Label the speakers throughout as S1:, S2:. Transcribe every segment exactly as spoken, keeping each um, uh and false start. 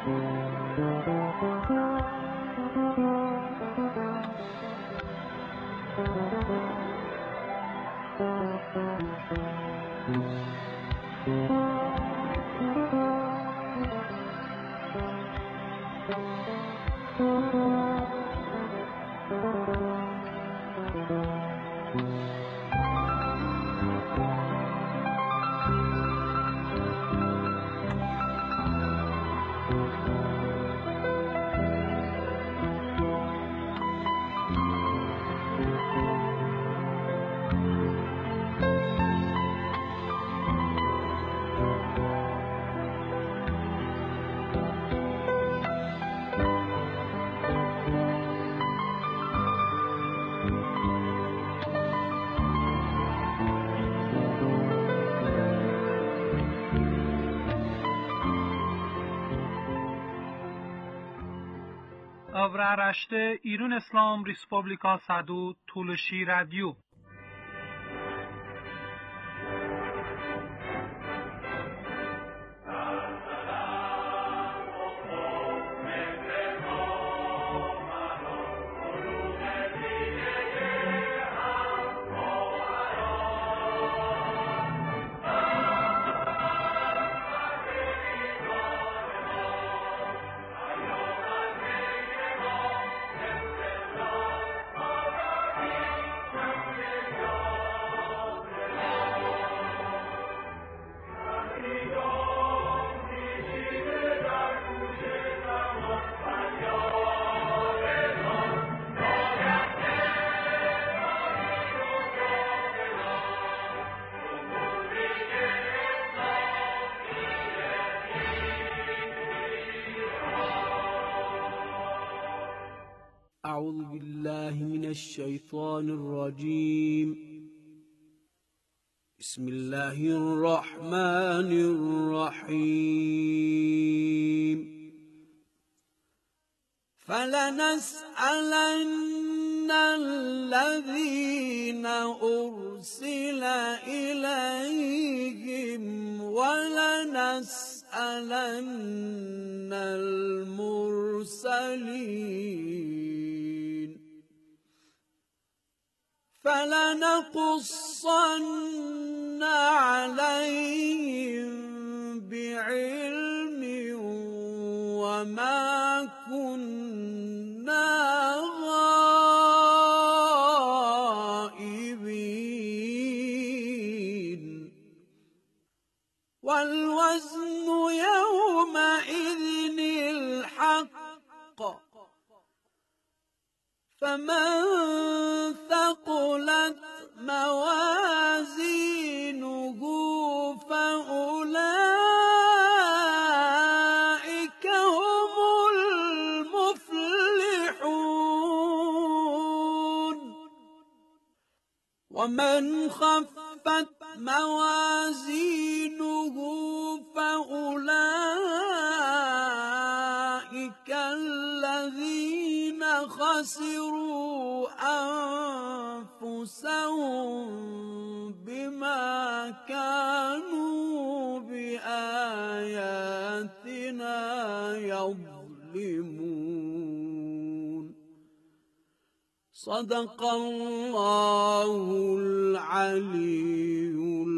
S1: Avraaraşte İran İslam Respublika Sadu Tuluşi Radyo.
S2: أعوذ بالله من الشيطان الرجيم. بسم الله الرحمن الرحيم. فلنسألن الذين أرسل إليهم ولنسألن المرسلين. فلنقصن عليهم بعلم وما كنا غائبين. والوزن يومئذ الحق. فمن ثقلت موازينه فأولئك هم المفلحون. ومن خفت موازينه فأولئك الذين خسروا أنفسهم بما كانوا بآياتنا يظلمون. صدق الله العلي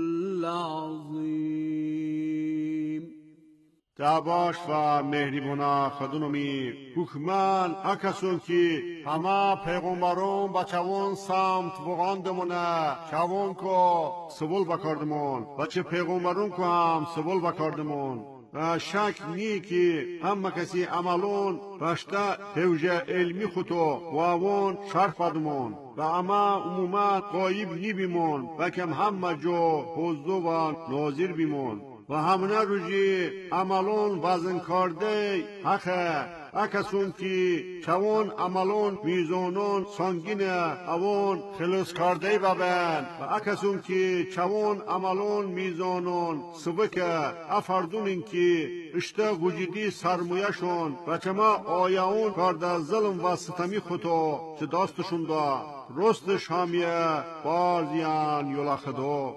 S2: العظيم.
S3: دعواش و مهریبونا خدونمی حکمان اکسون کی همه پیغمبرون با چوون سمت بغاندمونه چوون کو سبول بکردمون و چه پیغمبرون کو هم سبول بکردمون و شک نی که همه کسی عملون رشته توجه علمی خودو و اون شرف بدمون و اما عمومت قایب نی بیمون و کم همه جو حضو و ناظر بیمون و همونه روزی عملون وزن کرده حقه اکسون که چون عملون میزونون سنگینه اون خلص کرده ببن و اکسون که چون عملون میزونون سبکه افردون که اشته وجودی سرمویشون و چما آیاون کرده ظلم و ستمی خودو چه داستشون دا رست شامیه بازیان یولا خدو.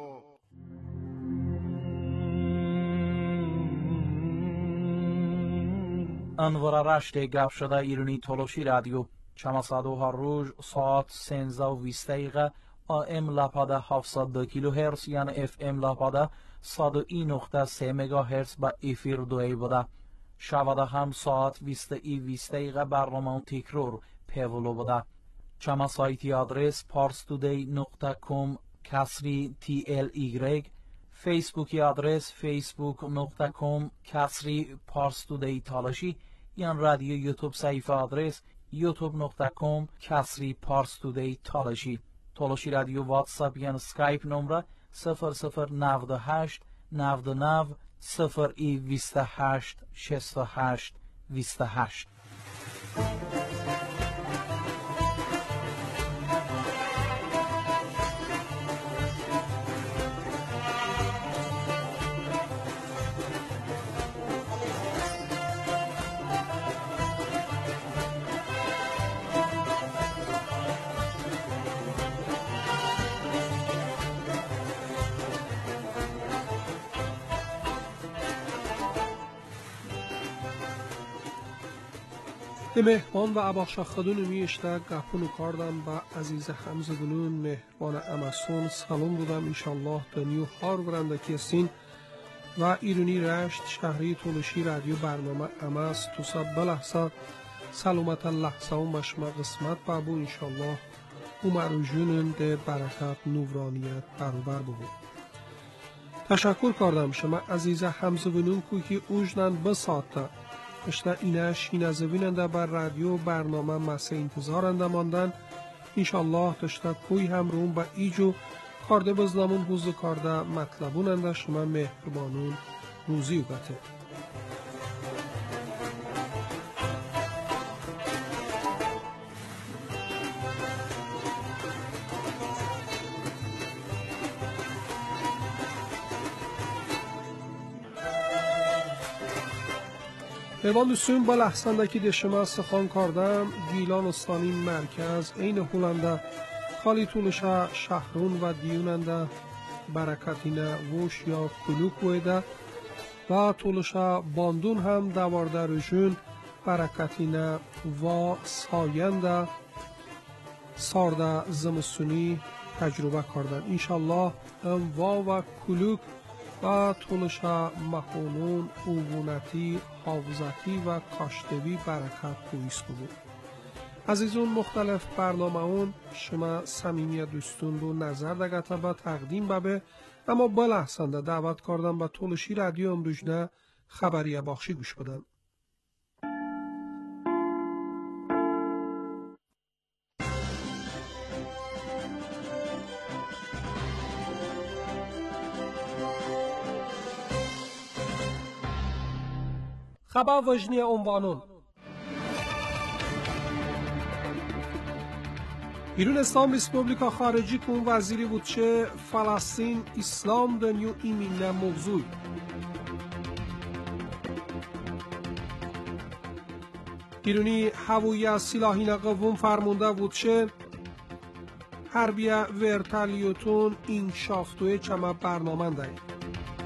S4: انوار رشت گپ شده ایرانی تولوشی رادیو چما صدو هر روز ساعت سنزده و بیست دقیقه آم لپاده هفتصد و دو کیلو هرتز یعنی اف ام لپاده صد و یک نقطه سه مگا هرتز با افیر دوی بوده. شباده هم ساعت بیست ای بیست دقیقه برنامه تکرار پیولو بوده. چما سایتی آدرس parstoday نقطه com کسری تی ال ایگرگ، فیسبوکی آدرس facebook نقطه com کسری parstoday تالاشی، یان رادیو یوتیوب صفحه آدرس youtube نقطه com کسری parstoday تالاشی. تالاشی رادیو واتساپ یان سکایپ نمره صفر صفر نود و هشت نود و نه صفر ای بیست و هشت شصت و هشت بیست و هشت.
S5: مهربان و اباخشا خدون میشته گپونو کاردم با عزیز حمزه بنون مهربان امسون سلام بودم انشالله دنیو هار برنده کسین و ایرونی رشت شهری تولوشی رادیو برنامه امس تو سب بلحظه سلامت لحظه و مشمع قسمت بابو انشالله اومرو جونن ده برکت نورانیت برابر بود. تشکر کردم شما عزیز حمزه بنون کوکی اوجنن بساته اشتا اینش این از بیننده بر رادیو برنامه مسه انتظارنده ماندن انشالله تشتا کوی هم روم با ایجو کارده بزنمون حوز کارده مطلبوننده شما مهربانون روزی و گته. ایوان دوستون با لحظنده که دشما استخوان کردم گیلان استانی مرکز این هولنده خالی طولشا شهرون و دیوننده برکتینه وش یا کلوک ویده و طولشا باندون هم دوارده رجون برکتینه و ساینده سارده زمستونی تجربه کردن انشالله هم وا و کلوک و طولشا مخونون اوونتی حافظتی و کاشتوی برکت پویس بود. عزیزون مختلف برنامه اون شما صمیمی دوستون رو نظر دگتا با تقدیم ببه اما با لحظنده دعوت کردم با تولوشی رادیو امروجنه خبری باخشی گوش بدن. خبر وجنی عنوانون ایران اسلام ریسپوبلیکا خارجی کن وزیری بود چه فلسطین اسلام دنیو ایمینه موضوع ایرانی هوایی سلاحی نقوم فرمونده بود چه حربیه ورتالیوتون این شافتوی چما برنامه دهید.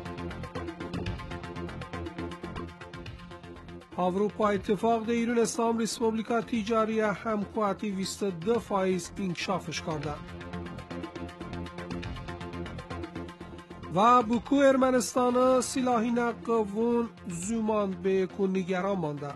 S5: اروپا اتفاق ده ایران اسلام ریسپوبلیکا تجاری همکواتی بیست و دو فایز انکشافش کرده و بوکو ارمنستان سلاحی نقوون زومان به کنیگران مانده.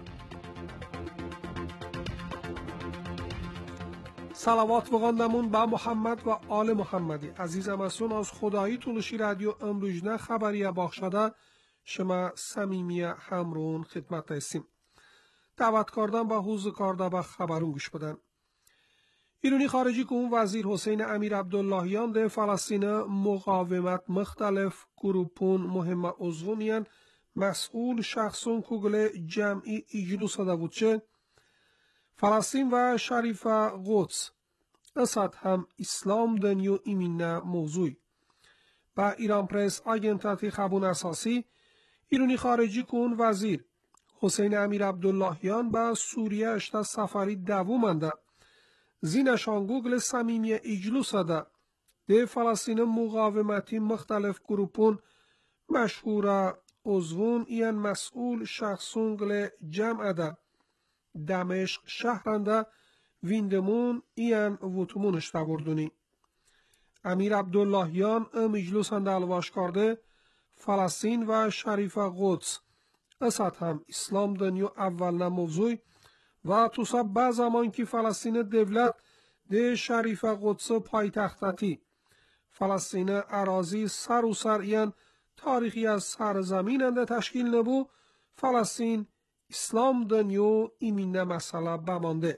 S5: صلوات بخواندمون با محمد و آل محمدی. عزیزم اسون از خدایی تولوشی رادیو امروجنه خبری باخشده شما صمیمی همرون خدمت هستیم. دعوت کردن با حوز کارده با خبرون گوش بدن. ایرانی خارجی که اون وزیر حسین امیر عبداللهیان ده فلسطین مقاومت مختلف گروپون مهم عضوونیان مسئول شخصون کوگل جمعی اجلوس ده بود چه فلسطین و شریف قدس اسد هم اسلام دنیو ایمینه موضوعی. با ایران پرس آگنتاتی خبون اساسی ایرانی خارجی کن وزیر حسین امیر عبداللهیان با سوریه اشتا سفری دومنده زینشان گوگل صمیمی اجلوس ده ده فلسطین مقاومتی مختلف گروپون مشهور عضوون این مسئول شخصون گل جمع ده دمشق شهرنده ویندمون این وطمونش تبردونی. امیر عبداللهیان مجلس هنده الواش کرده فلسطین و شریف قدس اسد هم اسلام دنیو اول موضوع و تو سب به زمان که فلسطین دولت ده شریف قدس پایتختتی فلسطین اراضی سر و سر این تاریخی از سرزمین انده تشکیل نبو فلسطین اسلام دنیو ایمینه مسئله بمانده.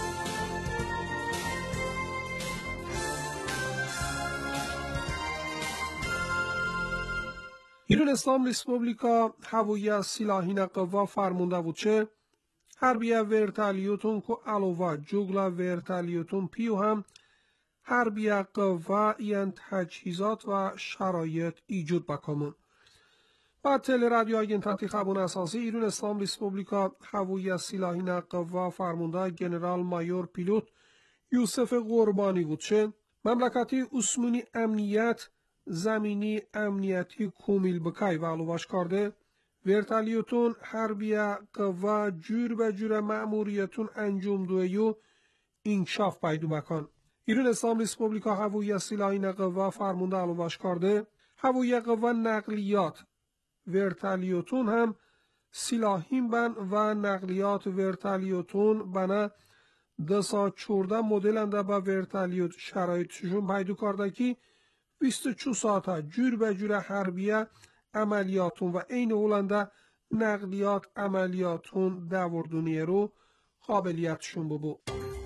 S5: ایران اسلام ریسپوبلیکا هوایی سلاحین قوا فرمونده بود چه حربیه ورتالیوتون که علاوه جوگلا ورتالیوتون پیو هم حربیه قوا این تجهیزات و شرایط ایجود بکمون. بعد تل رادیو آگنتاتی خبون اساسی ایران اسلام ریسپوبلیکا هوایی سلاحین قوا فرمونده جنرال مایور پیلوت یوسف قربانی بود چه مملکتی عثمانی امنیت زمینی امنیتی کومیل بکای و علوش کرده ورتالیوتون حربیه قوا جور به جور مأموریتون انجام دویو انکشاف پیدا بکن. ایران اسلام ریسپوبلیکا هوایی سلاحین قوا فرمونده علوش کرده هوایی قوا نقلیات ورتالیوتون هم سلاحین بن و نقلیات ورتالیوتون بنا دسا چورده مدل انده با ورتالیوت شرایطشون پیدا کرده که بیست و چهار ساعته جور به جور حربیه عملیاتون و این اولنده نقلیات عملیاتون دوردونیه رو قابلیتشون ببو.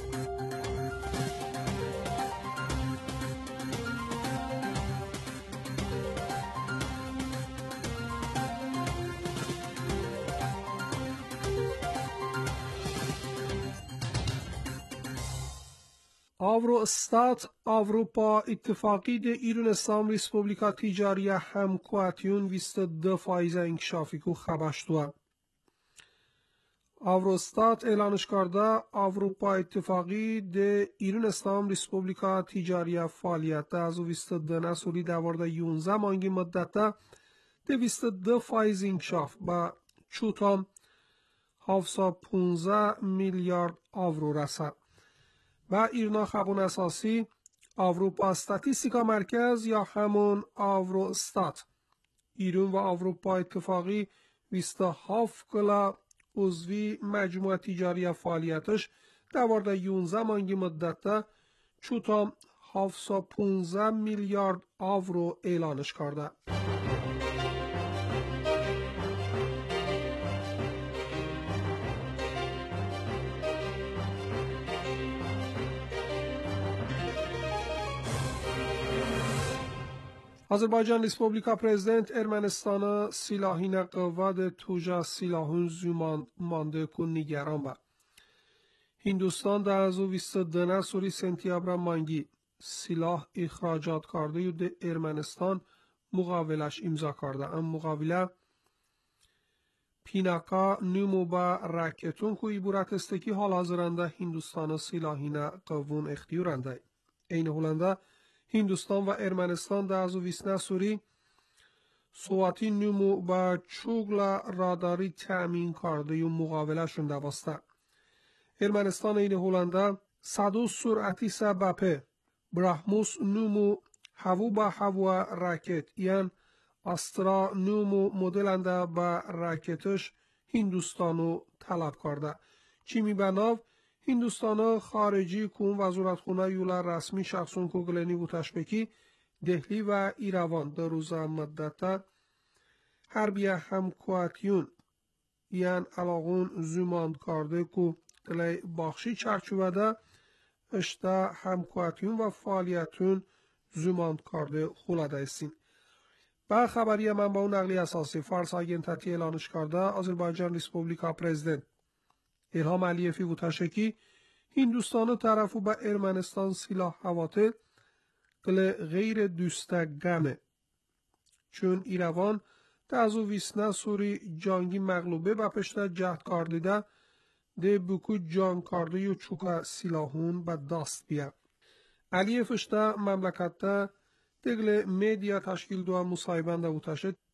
S5: آورو-استات اروپا اتفاقی ده ایران اسلام ریسپوبلیکا تجاری همکواتیون بیست و دو فایز انکشافی کو خبشتوه. آورو-استات اعلانش کرده اروپا اتفاقی ده ایران اسلام ریسپوبلیکا تجاری فعالیت از و بیست و دو نسولی دوارده یونزه مانگی مدت ده بیست و دو فایز انکشاف با چوتام هفتصد و پانزده میلیارد آورو رسد. و ایرنا خبون اساسی اروپا استاتیستیکا مرکز یا همون آورو استات ایران و اروپا اتفاقی بیست و هفت کلا عضوی مجموعه تجاری فعالیتش دوارده یونزه مانگی مدت چوتام هفتصد و پانزده میلیارد آورو اعلانش کرده. آذربایجان ریسپوبلیکا پرزیدنت ارمنستان سلاحین قوا توجا سلاحون زومان مانده کن نگران با هندوستان در از بیست و دو سوری سنتیابر مانگی سلاح اخراجات کرده و ده ارمنستان مقاولش امضا کرده. ام مقاوله پیناکا نمو با راکتون که عبارت است که حال حاضرنده هندوستان سلاحین قوون اختیارنده. این هولنده هندوستان و ارمنستان در از بیست سوری سواتی نمو با چوگلا راداری تأمین کرده و مقاوله شون دواسته. ارمنستان این هولنده صدو سرعتی سبپه براهموس نمو هوو با هوو راکت یعن استرا نمو مدلنده با راکتش هندوستانو طلب کرده. چی می بناو هندوستان خارجی کون وزارتخونه یولا رسمی شخصون کوگلنی و تشبکی دهلی و ایروان در روز مدت حربیه همکواتیون یعن علاقون زمان کرده که دلی باخشی چرچوبه اشتا همکواتیون و فعالیتون زمان کرده خولده استین. با خبری منبع نقلی اساسی فارس آگنتاتی اعلانش کرده آذربایجان ریسپوبلیکا پرزیدنت الهام علیفی و تشکی هندوستان طرفو با ارمنستان سلاح هواته گل غیر دوستگمه چون ایروان تازو ویسنا سوری جانگی مغلوبه با پشت جهد کاردیده ده بکو جان کارده یو چوکا سلاحون با داست بیا. علیفشتا مملکت دگل میدیا تشکیل دو مصاحبنده و تشه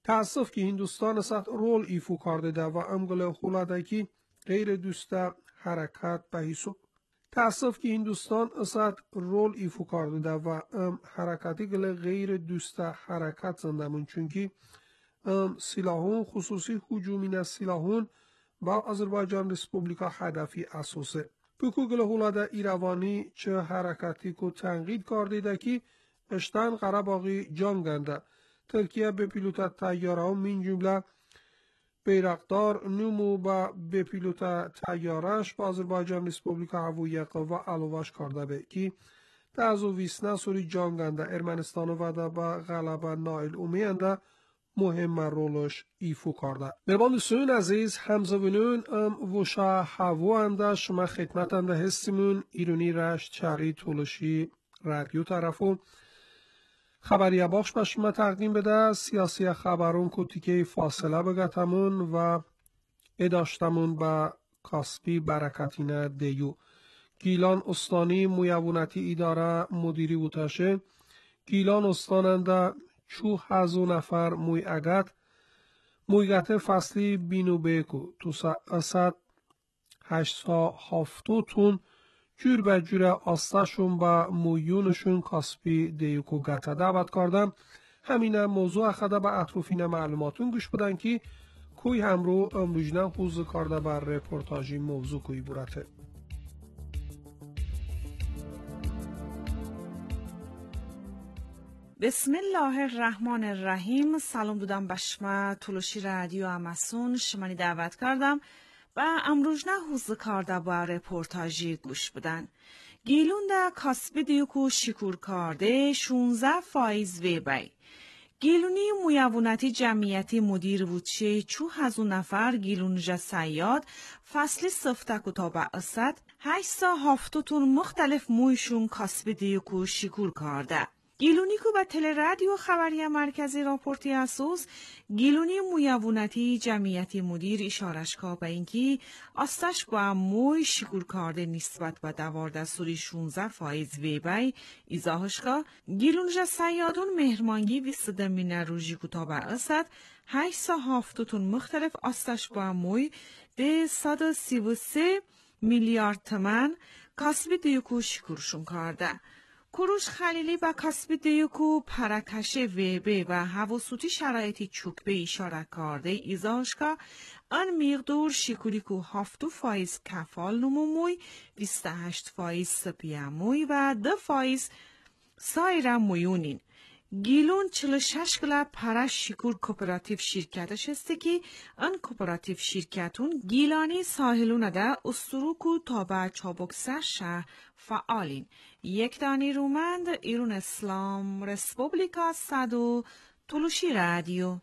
S5: تأسف که هندوستان است رول ایفو کرده ده و امگل خولادکی غیر دوست حرکت به حساب تأسف که هندوستان است رول ایفو کرده ده و ام حرکتی گل غیر دوست حرکت زندمون چونکی ام سلاحون خصوصی هجومین از سلاحون با آذربایجان ریسپوبلیکا هدفی اساسه بکو گل هولاده ایروانی چه حرکتی کو تنقید کرده ده که اشتن قرباقی جانگنده ترکیه به پیلوت تیاره هم من جمله بیرقدار نمو با به پیلوت تیارش با آذربایجان ریسپوبلیکا هوایی قوا علوش کرده به که دازو ویسنه سوری جانگنده ارمنستان وده با غلبه نایل اومینده مهم رولش ایفو کرده. مربان دوستان عزیز همزبونون ام وشا هوو انده شما خدمت انده هستیمون ایرونی رشت چری طولشی رادیو طرفون خبری باخش به شما تقدیم بده سیاسی خبرون کتیکه فاصله بگتمون و اداشتمون به کاسپی برکتینه دیو گیلان استانی مویوونتی اداره مدیری بوتشه گیلان استاننده چو هزو نفر موی اگت مویگت فصلی بینو بیکو تو ساعت هشتا هفتو تون جور به جور آستاشون با مویونشون کاسپی دیوکو گتا دعوت کردم همین موضوع اخده به اطروفین معلوماتون گوش بدن که کوی همرو امروجنه خوز کرده بر رپورتاجی موضوع کوی بورته
S6: بسم الله الرحمن الرحیم. سلام دودم بشما طولشی رادیو اماسون شمانی دعوت کردم و امروز نه حوز کرده با رپورتاجی گوش بدن. گیلون ده کاسبی دیوکو شکور کرده شونزه فایز وی بای. گیلونی مویوونتی جمعیتی مدیر بودشه چو هزو نفر گیلونجا سیاد فصلی صفتکو تا با اصد هشتا هفتوتون مختلف مویشون کاسبی دیوکو شکور کرده. گیلونی که به تل رادیو خبری مرکزی راپورتی اساس گیلونی مویوونتی جمعیتی مدیر اشارش که به اینکه آستش با موی شکور کرده نسبت به دوارده سوری شونزه فایز وی بای ایزاهش که گیلونجا سیادون مهرمانگی ویسته من روژی کتاب اصد هشت هفتوتون مختلف آستش با موی ده صد و سی و سه میلیارد تومن کاسبی دیوکو شکورشون کرده. کوروش خلیلی با کاسبی دیوکو پرکش ویبه و حواسوتی شرایطی چوکبه اشاره کرده ایزاش که آن میقدور شکوری که هفتو فایز کفال نموموی بیست و هشت فایز سپیاموی و ده فایز سایر مویونین. گیلون چهل و شش گله پرش شکور کوپراتیو شرکتش هسته که ان کوپراتیو شرکتون گیلانی ساحلون ده استروکو تا به چابکسه شهر فعالین. یک دانی رومند ایرون اسلام رسپوبلیکا صدو طولشی رادیو.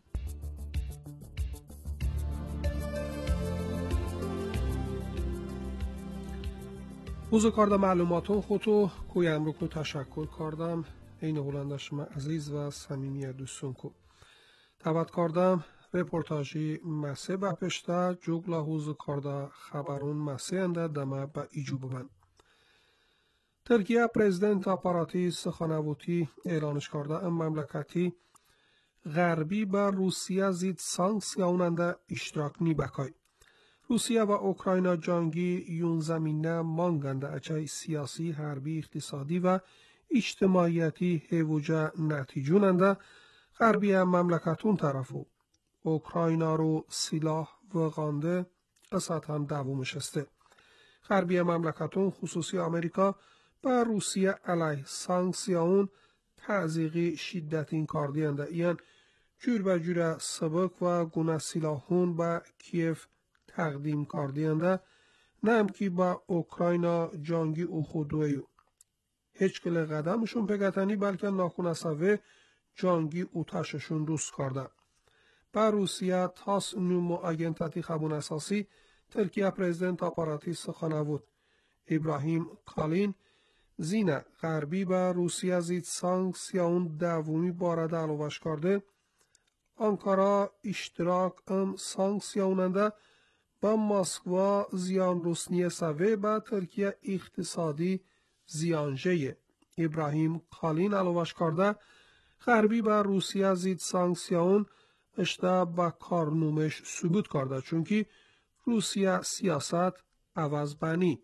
S5: بوزو کارده معلوماتون خودتو کویم رو که تشکر کردم این هولنده شما عزیز و صمیمی دوستون کو دعوت کردم رپورتاجی مسه با پشته جوگلا حوز کرده خبرون مسه انده دمه با ایجو ببن. ترکیه پرزیدنت اپاراتی سخانووتی اعلانش کرده ام مملکتی غربی با روسیه زید سانکسیون انده اشتراک نی بکای. روسیه و اوکراین جنگی یون زمینه مانگنده اچای سیاسی، حربی، اقتصادی و اجتماعیتی هیوجه نتیجوننده غربی مملکتون طرفو اوکراینا رو سلاح و غانده اصد هم دوومش استه. غربی مملکتون خصوصی امریکا با روسیه علیه سانکسیون تعزیقی شدتین کاردینده این جور به جور سبک و گونه سلاحون با کیف تقدیم کاردینده نم که با اوکراینا جنگی او خودویو هیچ کل قدمشون پگتنی بلکه ناخونسوه جنگی اوتششون روز کرده. با روسیه تاس نومو آگنتاتی خبون اساسی ترکیه پرزیدنت اپاراتی سخانوود ابراهیم کالین زینه غربی با روسیه زید سانکسیون دومی بارده علوش کرده آنکارا اشتراک ام سانکسیوننده با مسکوا زیان روسنی سوه با ترکیه اقتصادی زیانجه ابراهیم کالین علوش کرده غربی با روسیه زید سانکسیون اشته با کارنومش ثبوت کرده چونکی روسیه سیاست عوض بنی.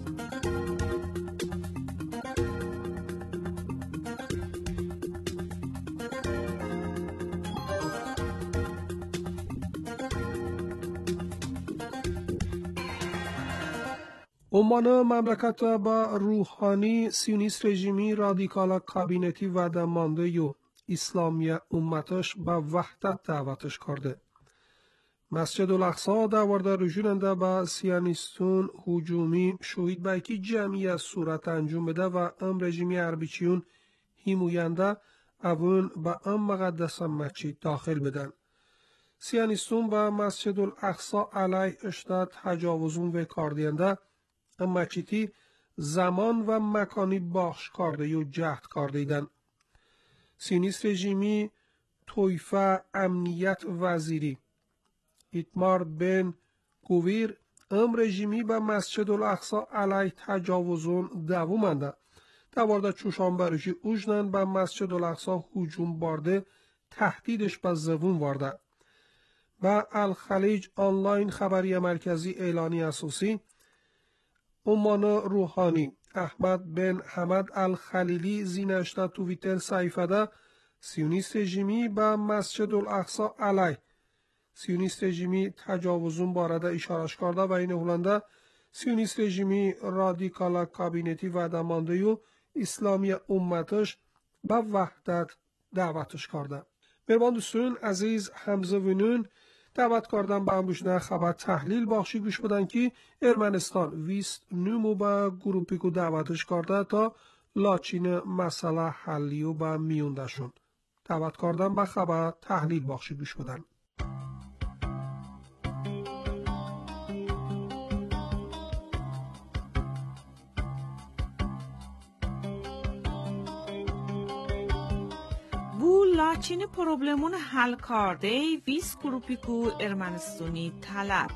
S5: عمان مملکت با روحانی سیونیست رژیمی رادیکال کابینتی و دمانده یو اسلامی امتش با وحدت دعوتش کرده. مسجد الاقصی داورده رجوننده با سیانیستون هجومی شهید بایکی جمعی صورت انجام بده و ام رژیمی اربیچیون هیموینده اون با ام مقدس مسجد داخل بدن. سیانیستون با مسجد الاقصی علیه اشتاد تجاوزون و کاردینده ام مسجدی زمان و مکانی باخش کرده و جهد کردیدن. سیونیست رژیمی طایفه امنیت وزیری ایتمار بن گویر ام رژیمی به مسجد الاقصی علیه تجاوزون دوامنده. دوارده چوشانبه رژی اوجنن به مسجد الاقصی هجوم بارده تهدیدش به زبون وارده. و الخلیج آنلاین خبری مرکزی اعلانی اساسی عمان روحانی احمد بن حمد الخلیلی زینشته توییتر صحیفه سیونیست رژیمی به مسجد الاقصی علیه سیونیست رژیمی تجاوزون بارده اشارش کرده و این هولنده سیونیست رژیمی رادیکال کابینتی و دمانده و اسلامی امتش به وحدت دعوتش کرده. مهربان دوستان عزیز حمزه وینون دعوت کردم به امروزنه خبر تحلیل بخشی گوش بدن که ارمنستان ویست نمو به گروپیکو دعوتش کرده تا لاچین مسئله حلی و به میونده شون. دعوت کردم به خبر تحلیل بخشی گوش بدن.
S6: لاچین پروبلمون حل کرده ویس گروپیکو ارمنستونی طلب.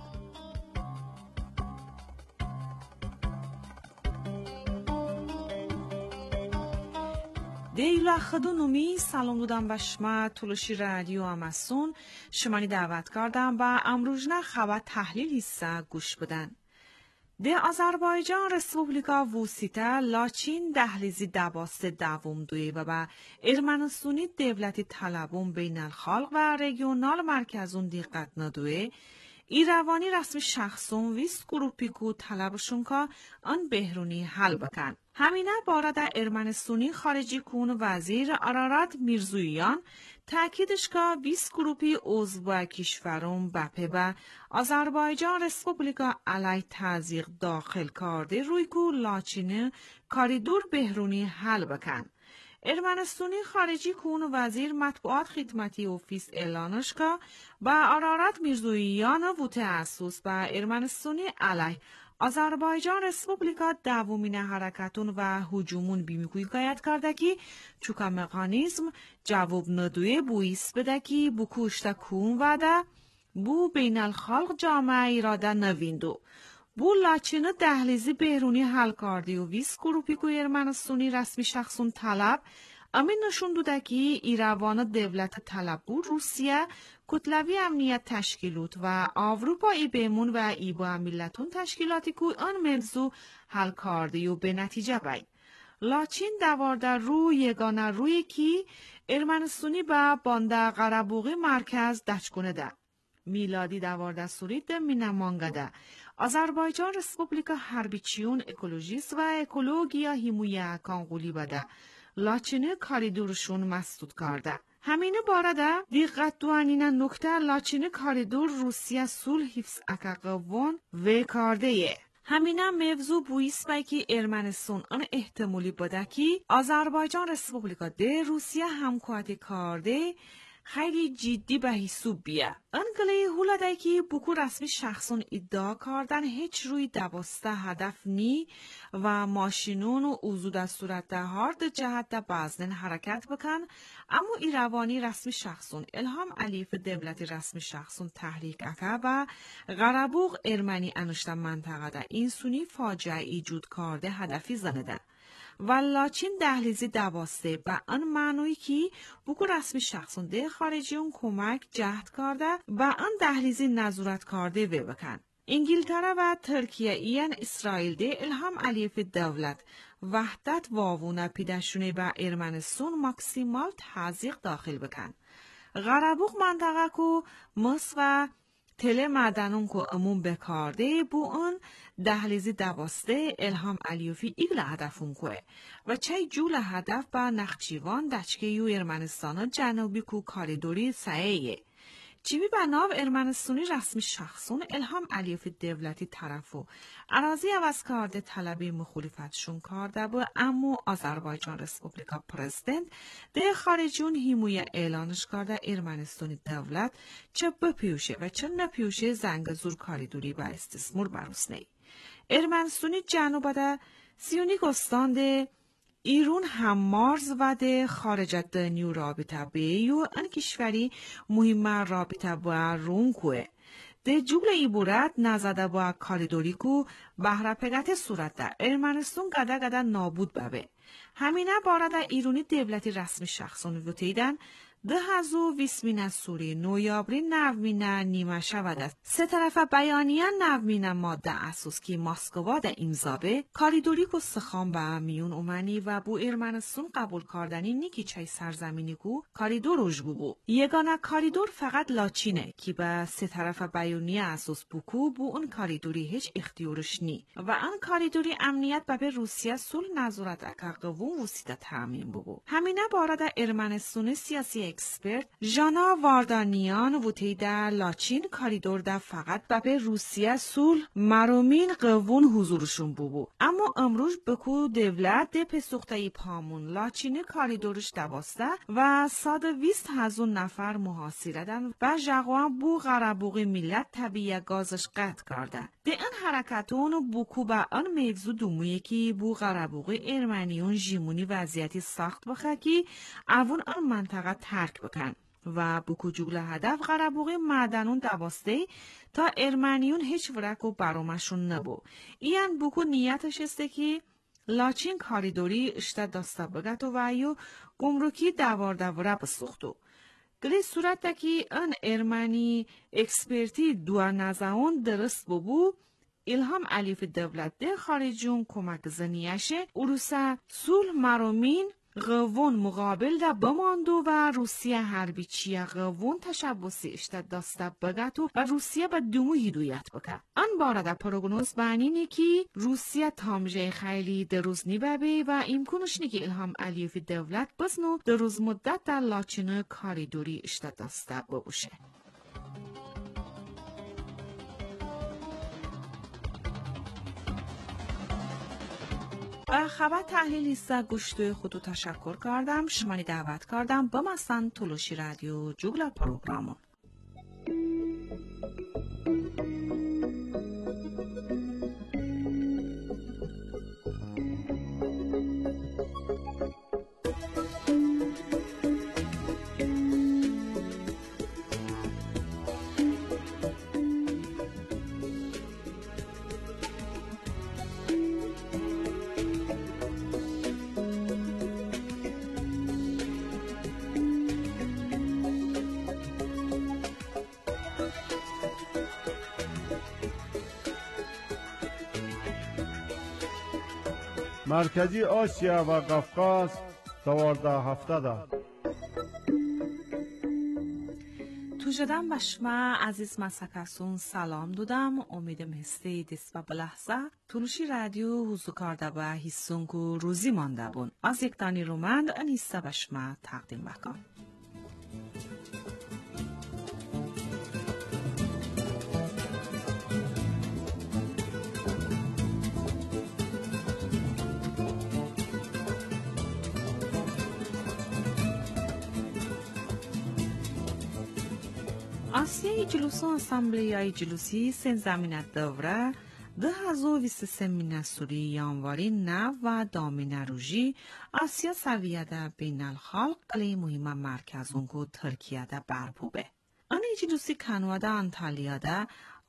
S6: دیلا خدونومی سلام دودم به شما تولوشی رادیو امسون شمانی دعوت کردم با امروزنه خبر تحلیل حصه گوش بدن. ده آذربایجان رسپوبلیکا ووسیته لاچین دهلیزی دباست دوم دوی و با ارمنستونی دولتی طلبون بین الخالق و رژیونال مرکزون دقت ندوی ایروانی رسمی شخصون ویست گروپیکو طلبشون که آن بهرونی حل بکن. همینه بارد ارمنستونی خارجی کون وزیر آرارات میرزویان تأکیدش که بیست گروپی عضو کشورون بپه به آذربایجان رسپوبلیکا علیه تزیق داخل کرده روی کو لاچینه کاریدور بهرونی حل بکن. ارمنستونی خارجی کون وزیر مطبوعات خدمتی اوفیس اعلانش که با آرارات میرزویان و تأسیس با ارمنستونی علیه آذربایجان رسپوبلیکا دومین حرکتون و هجومون بیمیکوی گاید کرده که چوکا مکانیزم جواب ندوی بویس بده که بو کشته کون وده بو بین الخلق جامعه ایراده نویندو. بو لاچینه دهلیزی بهرونی حل کردی و ویس گروپیکو ارمنستونی رسمی شخصون طلب امین نشون دوده که ایروان دولت طلب بود روسیه کتلوی امنیت تشکیلات و آوروپا ای بیمون و ای با ملتون تشکیلاتی که آن موضوع حل کرده و به نتیجه بای. لاچین دوارده رو یگانه روی که ارمنستونی به بانده قربوغی مرکز دچ کنه ده. میلادی دوارده سورید مینمانگه ده. آذربایجان رسپوبلیکا هربیچیون اکولوژیست و اکولوژیا هیمویه کانگولی بده. لاچینه کاریدورشون مسدود کرده. همینه بارده دیقت دوانینه نکته لاچینه کاریدور روسیه صلح حفظ اکاقوان و کرده. همینه موضوع بویس بای که ارمنستان آن احتمالی بوده که آذربایجان رسپوبلیکا ده روسیه همکاری کرده خیلی جدی به حساب بیه. انگلی هولده که بکو رسمی شخصون ادعا کردن هیچ روی دواسته هدف نی و ماشینون و اوزو در صورت هارد جهت در بازدن حرکت بکن اما ایروانی رسمی شخصون الهام علیف دولتی رسمی شخصون تحریک اکه و غربوغ ارمنی انشتن منطقه ده این سونی فاجعه ایجود کرده هدفی زنده. و لاچین دهلیزی دواسته و آن معنوی که بکو رسمی شخصون ده خارجی اون کمک جهد کرده و آن دهلیزی نظارت کرده و بکن. انگلتره و ترکیه این اسرائیل ده الهام علیف دولت وحدت واوونه پیدشونه و ارمنستون ماکسیمال تحزیق داخل بکن. غربوق منطقه کو مصر و تله مدنون کو امون بکارده بو اون دهلیزی دواسته الهام علیوفی ایگل هدفون کوه و چای جول هدف با نخچیوان دچکه یو ارمنستان جنوبی کو کاریدوری سعیه. چیبی به ناو ارمنستانی رسمی شخصون الهام علیوف دولتی طرفو اراضی عوض کرده طلبی مخالفتشون کرده با امو آذربایجان رسپوبلیکا پرزیدنت ده خارجون هیمویه اعلانش کرده ارمنستانی دولت چه بپیوشه و چه نپیوشه زنگ زور کاریدوری و استثمار بروسنی. ارمنستانی جنوب ده سیونی گستان ده ایرون هم مارز و ده خارجت ده نیو رابطه بیو ان کشوری مهم رابطه با رون کوه. ده جبل ایبورت نزده با کاریدوری کو بهره پگت صورت ده ارمنستون گده گده نابود ببه. همینه بارده ایرونی دولتی رسمی شخصون ویتیدن ده هزو ویسمین سوری نویابری نومینه نیمه شود. سه طرف بیانیه نومینه ماده اساس که ماسکوا ده امضابه کاریدوری کو سخام به میون اومنی و بو ارمنستون قبول کردنی نیکی چای سرزمینی کو کاریدور روش بو. یگانه کاریدور فقط لاچینه که به سه طرف بیانیه اساس بکو بو اون کاریدوری هیچ اختیارش نی و آن کاریدوری امنیت به روسیه سول نظارت اکاقوون وسیده تامین بو. همینه بارده ارمنستون سیاسی اکسپرت ژانا واردانیان وتیده لاچین کاریدور ده فقط به روسیه سول مرومین قوون حضورشون بو. اما امروز بکو دولت ده پسوخته پامون لاچین کاریدورش دواسته و صد ویست هزون نفر محاصره دن و جغوان بو غربوغی ملت طبیعی گازش قطع کرده. ده این حرکتون بکو با آن موضوع دومویه که بو غربوغی ارمنیون جیمونی وضعیتی سخت بخه که اوون آن منطقه ترک بکن و بکو جگل هدف غربوغی معدنون دواسته تا ارمنیون هیچ ورکو برامشون نبو. این بکو نیتش استه که لاچین کاریدوری اشته داسته بگتو و ایو گمرکی دوار دواره بسوختو. گلی صورت ده که ان ارمنی اکسپرتی دوار نزاون درست ببو الهام علیف دولت ده خارجون کمک زنیشه اروسا سول مرومین قوون مقابل ده بماندو و روسیه حربی چیه قوون تشبسی اشتد داسته بگتو و روسیه به دومو هدویت بکن. آن باره ده پروگنوز بانینه که روسیه تامجه خیلی دروز نیبه و امکانش نیگه الهام علیف دولت بزنو دروز مدت در لاچین کاریدوری اشتد داسته ببوشه. و خبر تحلیل لیسته گوشت خودو تشکر کردم. شمانی دعوت کردم با مثلا تلوشی رادیو جوگلا پروگرامون.
S3: مرکزی آسیا و قفقاز دوارده هفته ده.
S6: تو شدم بشما عزیز مسکسون سلام دودم. امیدم هسته دست و بلحظه تلوشی رادیو حضور کرده و حسونکو روزی مانده بون. از یک دانی رومند انیسته بشما تقدیم بکن. آسیای جلوسان اسامبلیای جلوسی سن زمینت دوره ده هزار ویست سمینه سوری یانواری نو و دامینه روژی آسیا سویه ده بین الخلق قلی مهم مرکزون کو ترکیه ده برپوبه. آن جلوسی کنواده انتالیا ده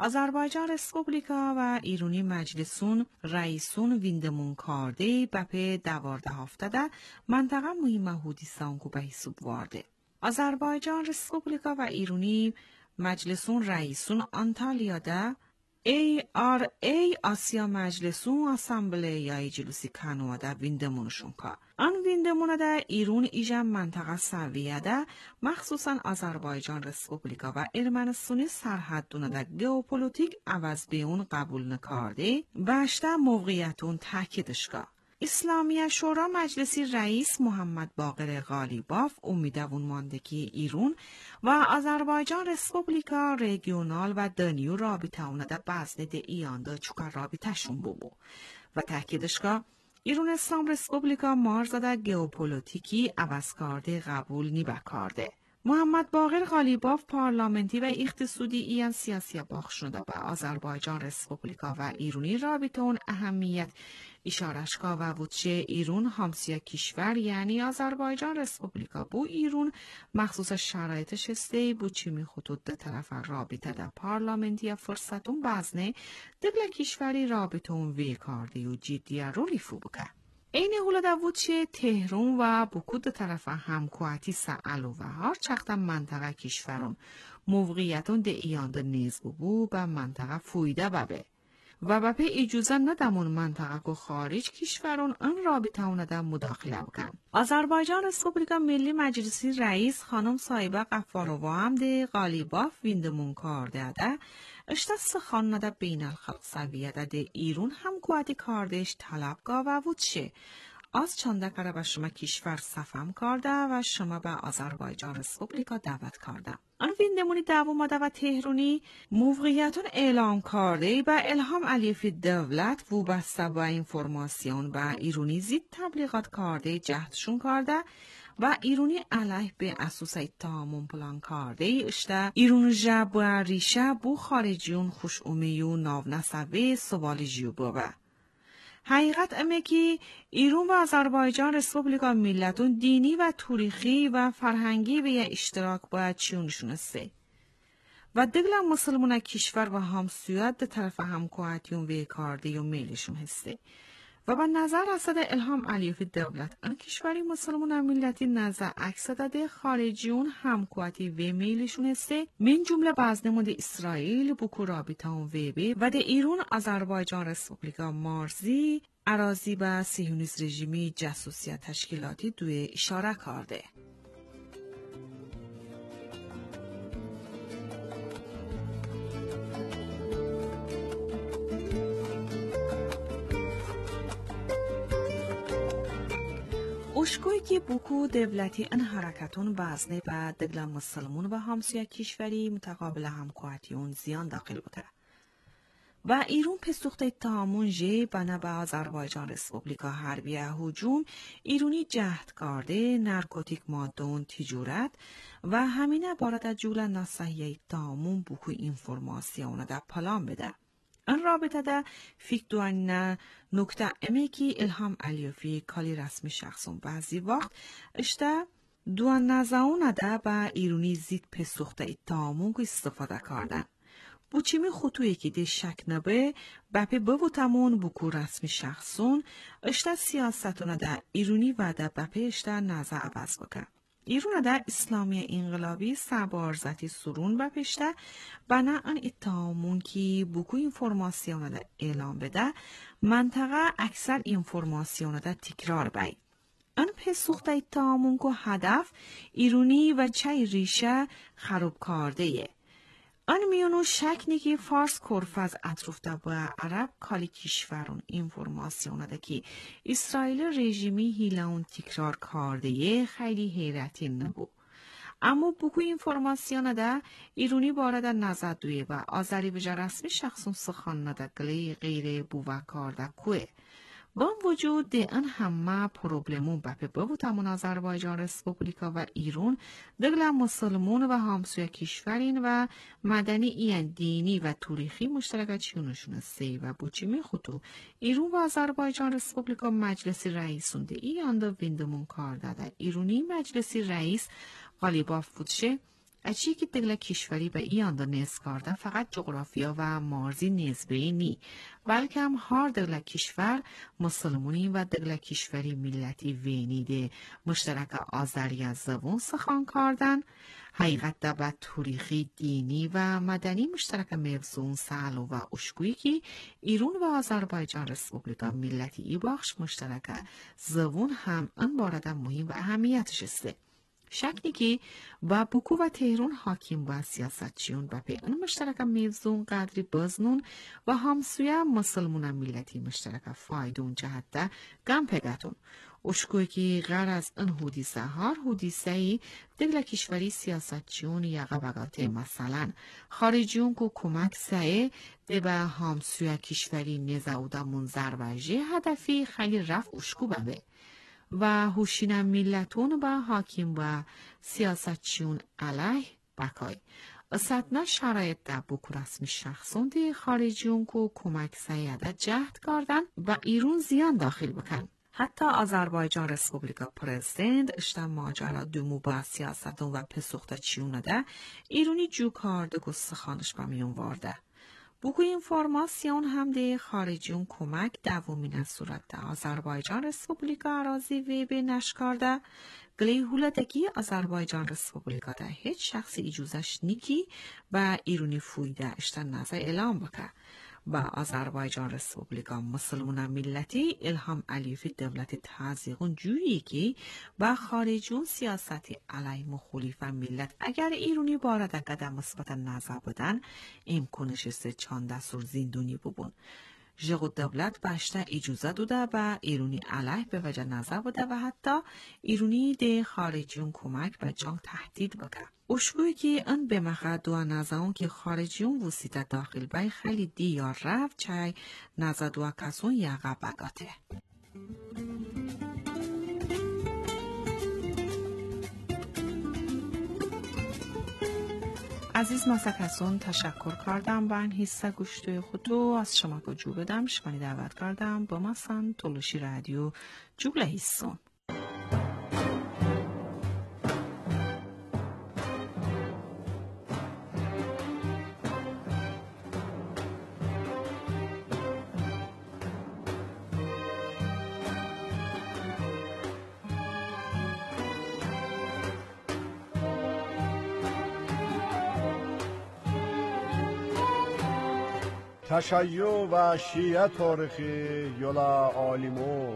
S6: آذربایجان رسپوبلیکا و ایرونی مجلسون رئیسون ویندمون کارده بپه دوارده هفتده منطقه مهم هودی سانگو به حساب وارده. آذربایجان رسپوبلیکا و ایرونی مجلسون رئیسون آنتالیا ده ای آر ای آسیا مجلسون اسامبله یا جلوسی کنوا ده ویندمونشون که آن ویندمون ده ایرون ایجم منطقه سویه ده مخصوصا آذربایجان رسپوبلیکا و ارمنستانی سرحدونه ده گئوپولیتیک عوض به اون قبول نکارده و اشته موقعیتون تاکیدش که اسلامی شورا مجلسی رئیس محمد باقر غالیباف امیدوون مانده که ایرون و آذربایجان رسپوبلیکا ریگیونال و دنیو رابطه اونه ده بزنه ده ایان ده چوکا رابطه شون بو و تاکیدش که ایرون اسلام رسپوبلیکا مارزه ده گئوپولیتیکی عوض کرده قبول نیبه کرده. محمد باقر غالیباف پارلمانتی و اقتصادی ایان سیاسی باخشنده به آذربایجان رسپوبلیکا و ایرونی رابطه اون اهمیت اشارشگاه و وچه ایرون همسایه کشور یعنی آذربایجان رسپوبلیکا بو ایرون مخصوص شرایطش استه بو چیمی خطوط ده طرف رابطه ده پارلمانتی فرصتون بزنه دبل کشوری رابطه اون وی کارده و جدی رولی فو بکه. این حولا دا وچه تهران و بکود طرف همکواتی سعلو و هر چقدر منطقه کشورون موقعیتون ده ایان ده نیز بو به منطقه فویده ببه و بپه اجازه ندامون منطقه کو خارج کشورون ان رابطه اون ده مداخله بکن. آذربایجان رسپوبلیکا ملی مجلسی رئیس خانم صاحبه غفاروا هم ده غالیباف ویندمون کارده ده اشتا سخان نده بین الخلق سویه ده ده ایرون هم قواتی کاردش طلبگاه و وچه از چنده کاره به شما کشور صفم کرده و شما به آذربایجان رسپوبلیکا دعوت کرده. آن ویندمونی دوامده و تهرونی موقعیتون اعلام کرده و الهام علیفی دولت و بسته با اینفورماسیون و ایرونی زید تبلیغات کرده جهدشون کرده و ایرونی علیه به اساس اتهامون پلان کرده اشته ایرون جب و ریشه بو خارجیون خوش امی و ناو نسبه سوال جیو بوه. حقیقت امه که ایران و آذربایجان رسپوبلیکا ملتون دینی و تاریخی و فرهنگی به اشتراک باید چیونشون سه و دگل مسلمان کشور و همسویت ده طرف همکواتیون وی کارده و میلشون هسته و با نظر اصد الهام علیفی دولت ان کشوری مسلمان ملتی نظر اکسده ده خارجیون همکواتی و میلشون هسته من جمله بازنمون ده اسرائیل بکو رابطان وی بی و ده ایران آذربایجان رسپوبلیکا مارزی اراضی به صهیونیست رژیمی جاسوسی تشکیلاتی دوی اشاره کرده. اشکوی که بکو دولتی ان حرکتون بازنه به دگل مسلمون و همسایه کشوری متقابل همکواتیون زیان داخل بوده. و ایرون پسوخت اتهامون جه بنا به آذربایجان رسپوبلیکا حربیه هجوم ایرونی جهد کرده نارکوتیک مادون تجارت و همینه بارد جول ناسحیه اتهامون بکو اینفورماسیون ده پلان بده. ان رابطه ده فکر دوانه نکته امی که الهام علیفی کالی رسمی شخصون بعضی وقت اشته دوان نزاونه ده با ایرونی زید پسوخته اتهامون که استفاده کردن. بوچیمی خطویی که ده شک نبه بپی بوتمون بکو رسمی شخصون اشته سیاستونه ده ایرونی و ده بپی اشته نزا عوض بکن. ایران ده اسلامی انقلابی سبارزتی سرون بپشته بنا ان اتهامون که بکو اینفورماسیون ده اعلام بده منطقه اکثر اینفورماسیون ده تکرار بای. ان پسوخت اتهامون که هدف ایرونی و چه ریشه خراب کرده یه. آن میونو شک نیکی فارس کرفز اطرافته با عرب کالی کشورون اینفورماسیونه ده که اسرائیل رژیمی هیلون تکرار کرده یه خیلی حیرتی نبو. اما بکو اینفورماسیونه ده ایرونی بارد نزد دویه و آذری بجا رسمی شخصون سخان نده گلی غیر بوه کرده کوه. با وجود ده ان همه پروبلمون بپی بودمون آذربایجان رسپوبلیکا و ایران دگل مسلمون و همسوی کشورین و مدنی این دینی و تاریخی مشترک چیونشون سی و بوچیمی خطو ایران و آذربایجان رسپوبلیکا مجلسی رئیسون ده ای اند ویندمون کار داده ایرونی مجلسی رئیس غالیباف فوتشه
S7: اچی که دگل کشوری به ای آندا نیز کارده فقط جغرافیا و مارزی نیزبه نی بلکه هم هر دگل کشور مسلمونی و دگل کشوری ملتی وینیده مشترک آذری از زبون سخن کردن حقیقت ده به تاریخی دینی و مدنی مشترک موضوع سالو و اشکویی که ایران و آذربایجان رسپوبلیکا ملتی ای بخش مشترک زبون هم ان بارده مهم و اهمیتش است. شکلی که با بوکو و تهران حاکم و سیاستچیون و به این مشترک موضوع قدری بزنون و همسویا مسلمون ملتی مشترک فایدون جهت گم پگتون. اشکوی که غیر از این حدیثه هر حدیثه ای دگل کشوری سیاستچیون یا قبقاته مثلا خارجیون که کمک سعی ده به همسویا کشوری نزاوده منظر و جه هدفی خیلی رفت اشکو ببه. و هوشین ملتون با حاکم و سیاستچیون علیه بکای. اصدنا شرایط در بوک رسمی شخصون دی خارجیون که کمک سیاده جهد کردن و ایران زیان داخل بکن. حتی آذربایجان رسپوبلیکا پرزیدنت اشتم ماجرا دومو با سیاستون و پسوخته چیونه ده ایرونی جو کارده گسته خانش با میون وارده. بوکو اینفورماسیون هم ده خارجیون کمک دومین از صورت ده آذربایجان رسپوبلیکا اراضی وی به نشکارده گلی هولتکی آذربایجان رسپوبلیکا ده هیچ شخصی اجازش نیکی و ایرونی فویده اشتن نظر اعلام بکه با آذربایجان رسپوبلیکا مسلمون ملتی الهام علیفی دولت تازیقون جویی که با خارجون سیاستی علی مخالف ملت اگر ایرونی بارد قدم مثبت نظر بدن امکانش است چند دستور زندونی ببون. جغو دولت باشته اجازه داده و ایرونی علیه به وجه نظر بده و حتی ایرونی ده خارجیون کمک به جنگ تهدید بکه. اشکوی که ان به مخد دو نظرون که خارجیون وسیطه داخل بای خیلی دیار رفت چای نظر دو کسون یقه بگاته. عزیز مسکسون تشکر کردم و این حصه گوشتوی خودو از شما که جو بدم شمانی دعوت کردم با مثلا تولوشی رادیو جوله حصون.
S3: تشیع و شیعه تاریخی یولا عالمو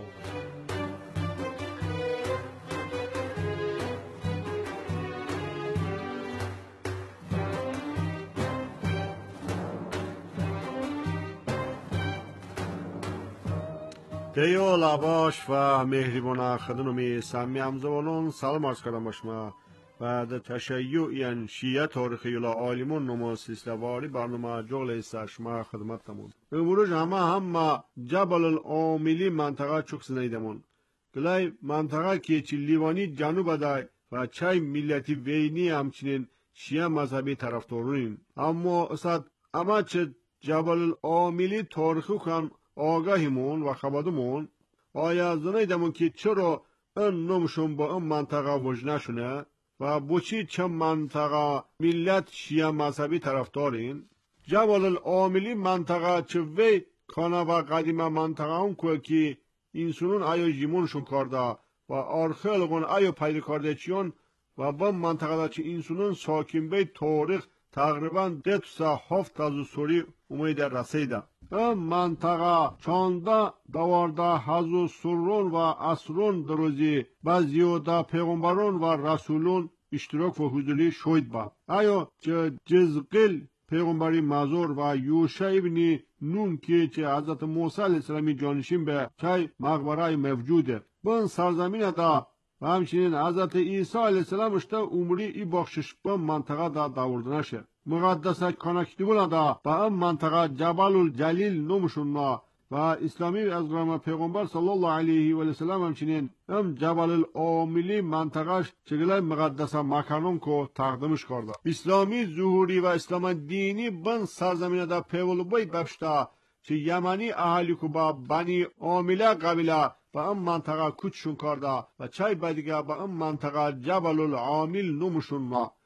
S3: دیو لباش و مهربان خدمت سمی همزبانان سلام عرض کردم باشما بعد تشیع یعنی شیعه تاریخی یولا عالمون نماز سیستواری برنامه جغل ایسا شما خدمت تمون امروز همه هم جبل العاملی منطقه چوک سنیدمون گلای منطقه که چی لیوانی جنوب دای و چای ملتی وینی همچنین شیعه مذهبی طرفدارین اما اصد اما چه جبل العاملی تاریخی کن آگاهیمون و خبادمون آیا زنیدمون که چرا این نمشون با این منطقه وجنه شونه و بچی چه منطقه ملت شیعه مذهبی طرفدارین جبل العاملی منطقه چه وی کانه و قدیم منطقه هم که که اینسونون آیا جیمونشون کرده و آرخیلگون آیا پیدا کرده چیون و با منطقه چه اینسونون ساکن بی تاریخ تقریبا ده تا هفت از سوری امید رسیده این منطقه چانده دوارده هزو سرون و اسرون دروزی و زیاده پیغمبران و رسولون اشتراک و حضوری شوید با آیا چه جزقل پیغمبری مزور و یوشع ابن نون که چه حضرت موسی علیه السلامی جانشین به چای مقبره موجوده بن سرزمین دا و همچنین حضرت عیسی علیه السلام اشته عمری ای بخشش به منطقه دا داورده نشه مقدسه کانکتیبولا دا با این منطقه جبل الجلیل نمشون و اسلامی از رحمه پیغمبر صلی الله علیه و سلم همچنین ام جبل العاملی منطقهش چگله مقدسه مکانون کو تقدمش کرده اسلامی ظهوری و اسلام دینی بن سرزمین دا پیول بای بفشتا چه یمنی اهالی کو با بنی عامله قبیله با ام منطقه کچشون کرده و چای بدیگه با ام منطقه جبل العامل نمشون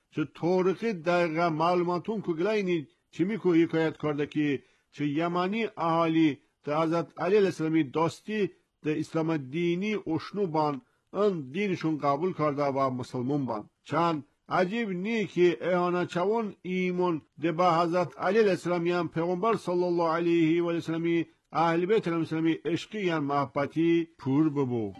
S3: چه تاریخی دقیقه معلوماتون که گلینی چی میکو حکایت کرده که چه یمانی اهالی ده حضرت علی السلامی داستی ده اسلام دینی اشنو بان ان دینشون قبول کرده و مسلمون بان. چند عجیب نی که اهانه چون ایمون ده به حضرت علی السلامی هم پیغمبر صلی الله علیه و سلمی اهل بیت الاسلامی عشقی یا محبتی پور ببو.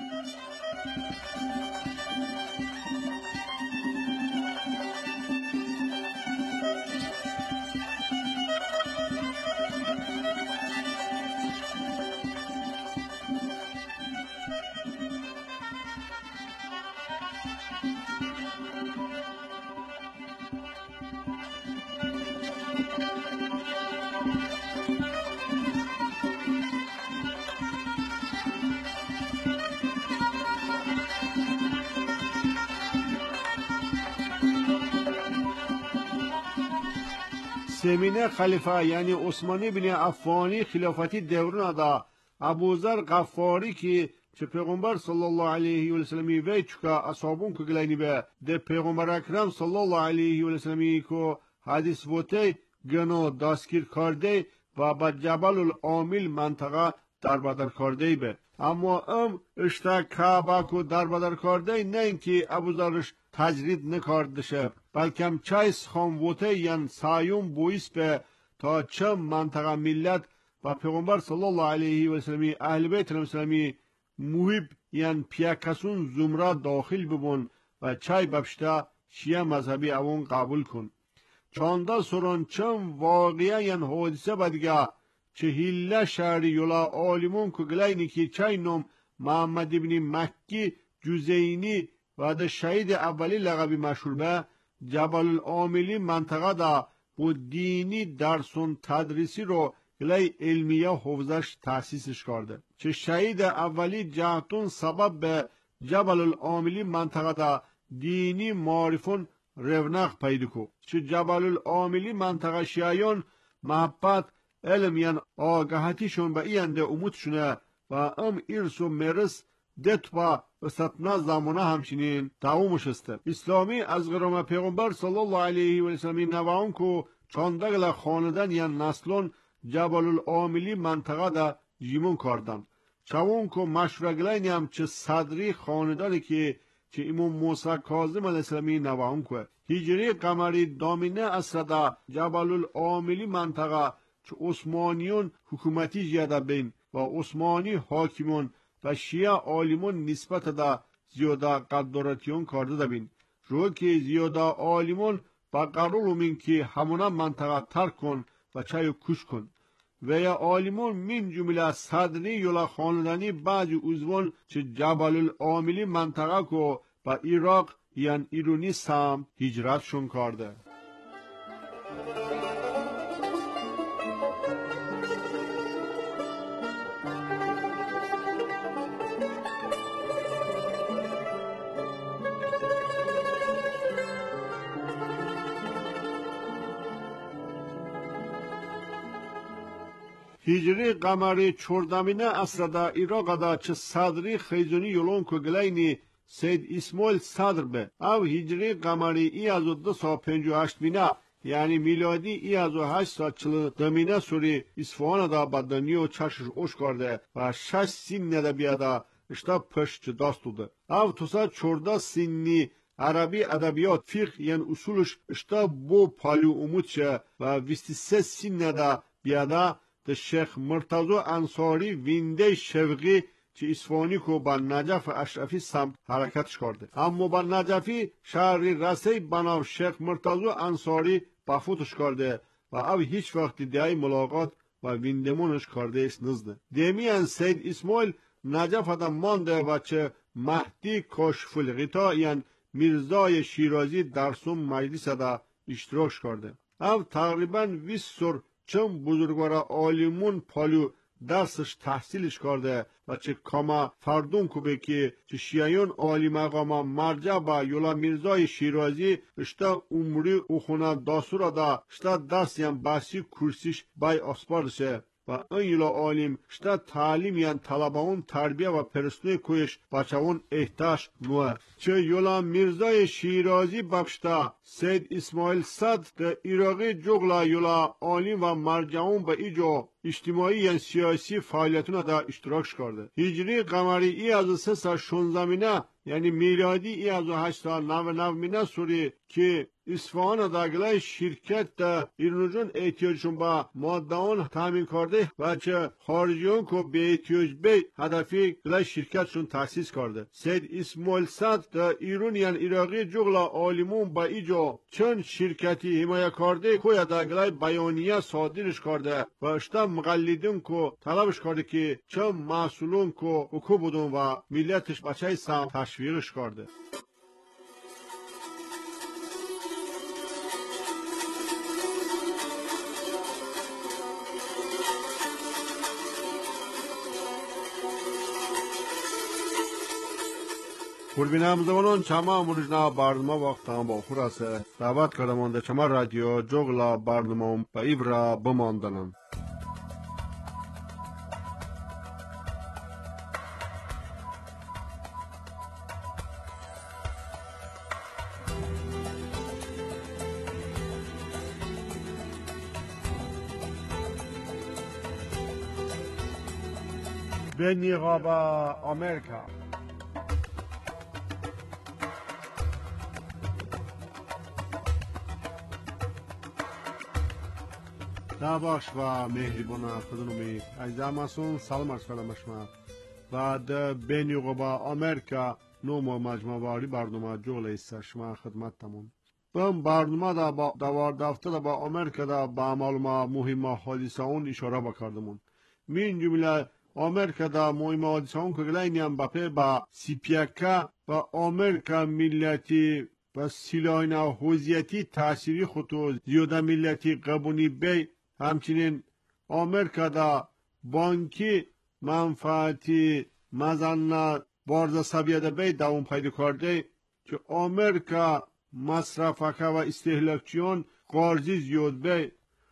S3: سمینه خلیفه یعنی عثمانی بن عفانی خلافتی دوران دا ابوذر غفاری که چه پیغمبر صلی الله علیه و سلم وی چکا اصحابون که گلینی به ده پیغمبر اکرم صلی الله علیه و سلم که حدیث وته گنو دستگیر کرده و با جبل العامل منطقه در بدر کرده به. اما ام اشتا کعبه کو در بدر کرده نه اینکه ابوذرش تجرید نکردشه بلکه چایس خانوته یعن سایون بویس به تا چه منطقه ملت و پیغمبر صلی الله علیه و سلم اهل بیت الاسلامی محب یعن پیاکسون زمره داخل ببون و چای ببشته شیعه مذهبی اون قبول کن. چانده سران چم واقعا یعن حادثه بدگه چه هیله شهری یولا آلیمون که گلینی که چای نام محمد ابن مکی جزینی و ده شهید اولی لقبی مشهور به جبل العاملی منطقه دا بود دینی درسون تدریسی رو گلی علمیه حفظش تأسیسش کرده. چه شهید اولی جهتون سبب به جبل العاملی منطقه دا دینی معرفون رونق پیدا کو. چه جبل العاملی منطقه شیعیان محبت علم یعن آگاهتیشون به اینده امودشونه و ام ارث و مرس دت با استثنا زمانه همچنین دوامش است. اسلامی از قرام پیغمبر صلی الله علیه و سلم نوان کو چاندگل خاندان یا نسلون جبل العاملی منطقه دا جیمون کردن. چون کو مشورگلین هم چه صدری خاندانی که چه امام موسی کاظم علیه السلام نوان کو هجری قمری دامنه اسردا جبل العاملی منطقه چه عثمانیون حکومتی زیاده بین و عثمانی حاکمون و شیعه عالمون نسبت دا زیاده قدرتیون کرده دا بین. رو که زیاده عالمون با قرار من که همونا منطقه ترک کن و چای کش کن. و یا عالمون من جمله صدری یولا خاندانی بعضی عضوان چه جبل العاملی منطقه کو با عراق یعن ایرانی سم هجرت شون کرده. هجری قمری چوردمینه اسردا عراق دا چه صدری خیزونی یولون که گلینی سید اسماعیل صدر به او هجری قمری ای از دو سا پنج و هشت بینه یعنی میلادی ای از هشت سا چل دمینه سوری اصفهان دا بدنی و چشش اوش کرده و شش سین نده بیاده اشتا پشت داست دوده. او توسا چورده سینی عربی ادبیات فقه یعنی اصولش اشتا بو پالیو امود شه و ویستی سه سین نده بیاده ده شیخ مرتضی انصاری وینده شوقی چه اصفهانی که با نجف اشرفی سمت حرکتش کرده. اما با نجفی شهری رسی بناو شیخ مرتضی انصاری بفوتش کرده و او هیچ وقت دیای ملاقات و ویندمونش کرده است نزده. دیمیان سید اسماعیل نجف دا مانده و چه مهدی کاشف الغطا یعنی میرزای شیرازی در سوم مجلس دا اشتراک کرده. او تقریبا بیست سر چون بزرگوار عالمون پالو درسش تحصیلش کرده و چه کاما فردون کوبه که چه شیعیون عالی مقاما مرجع با یولا میرزای شیرازی اشتا عمری او خونه داسورا دا اشتا درسی هم بحثی کرسیش بای اسپاردشه و این یلا عالم شتا تعلیم یان طلباون تربیه و پرسنوی کویش بچاون احتاج نوه چه یلا میرزای شیرازی ببشتا سید اسماعیل صد ده ایراقی جغلا یلا عالم و مرجعون به ایجا اجتماعی یان سیاسی فعالیتون دا اشتراک کرده. هجری قمری ای از سه سال شانزده مینه یعنی میلادی ای از هشت سال نو نو مینه سوری که اصفهان داگلای شرکت دا ایرانجون احتیاجشون با مادهان تامین کرده و چه خارجیون که به احتیاج به هدفی گلای شرکتشون تأسیس کرده. سید اسماعیل صد دا ایران یان ایراقی جغلا عالمون با ایجا چند شرکتی حمایه کرده که داگلای بیانیه صادرش کرده و اشتا مقلدون که طلبش کرده که چند مسئولون که حکو بودن و ملتش بچه سام تشویقش کرده. قربینم زمانون چما مرجنا برنامه وقت هم با خور است دعوت کردم در چما رادیو جغلا برنامه با ایبرا بماندنم. به نیقاب آمریکا داباش و مهربان خودنومی از داماسون سلام عرض کردم شما و در بینیقوبا آمریکا نوم مجموعه واری برنامه جغل است شما خدمتتمون. بم برنامه دا با دوار دفتر دا با آمریکا دا با معلومه مهم حادثه اون اشاره بکردمون. من جمله آمریکا دا مهم حادثه اون که گلینی هم بپه با سیپیکا و آمریکا ملتی و سلاحین حوزیتی تأثیری خودو زیاده ملتی قبونی بی همچنین آمریکا دا بانکی منفعتی مزنه بارز سبیده بی دوام پیدا کرده که آمریکا مصرفکه و استهلاکچیان قارزی زیاد بی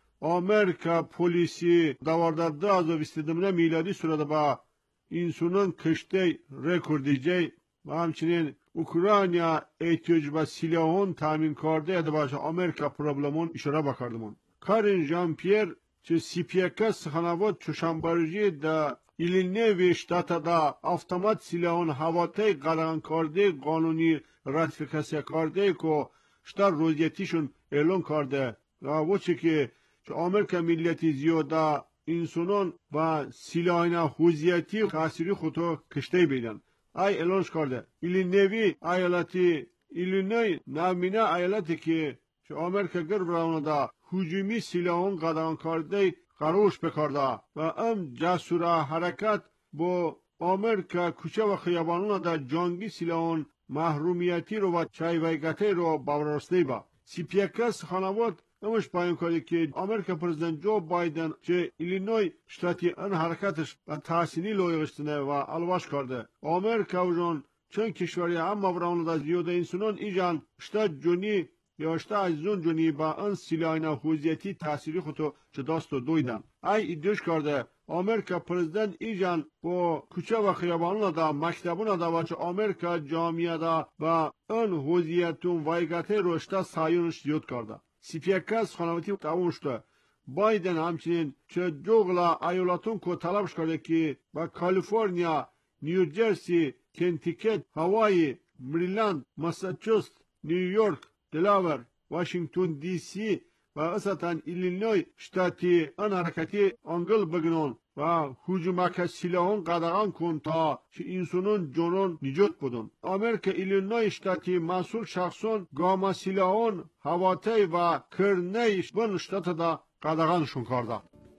S3: آمریکا پولیسی دوارده دو از و بیستدمونه میلادی صورت با انسانان کشته رکوردی جی و همچنین اوکراینیا احتیاج به سلاحون تامین کرده ده باشه آمریکا پروبلمون اشاره بکردمون. کارین جان پیر چه سیپیکا سخنوات چوشنبرجی دا ایلینوی شتات دا автомат سلاحون هواته قدغن کرده قانونی راتیفیکاسیا کرده که شتر روزیتیشون اعلان کرده و وچه که آمریکا ملیتی زیاده انسانان و سلاحین حوزیتی تأثیری خودو کشته بیدن ای اعلانش کرده. ایلینوی ایالتی ایلینوی نامینه ایالتی که آمریکا گر براونه دا هجومی سلاحون قدغن کرده قروش بکرده و ام جسور حرکت با آمریکا کوچه و خیابانون دا جنگی سلاحون محرومیتی رو و چایویگته رو باورسته با سیپیکس خانواد امش پایین کرده که آمریکا پرزیدنت جو بایدن چه ایلینوی شتاتی ان حرکتش و تحسینی لویغشتنه و الواش کرده. آمریکا و جان چند کشوری هم براونه دا زیاده انسانان ایجان شتا جونی یا شتا عزیزون جونی با ان سلاحین حوزیتی تأثیری خودو چه داستو دویدن. ای ایدوش کرده آمریکا پرزیدنت ایجان با کوچه و خیابانون دا مکتبون دا و چه آمریکا جامعه دا و ان حوزیتون وایگته رو شتا سایونش زیاد کرده. سیپیکس خانواتی تموم شده. بایدن همچنین چه جغلا ایالاتون که طلبش کرده که با کالیفرنیا، نیوجرسی، کنتیکت، هوایی، مریلند، ماساچوست، نیویورک، دلاور، واشنگتن دی سی و اساساً ایلینوی شتاتی ان حرکتی انگل بگنون و هجومک سلاحون قدغن کن تا چه انسانون جنون نجات بدن. آمریکا ایلینوی شتاتی مسئول شخصون گاما سلاحون هواتی و کرنه بن شتات دا قدغنشون کرده.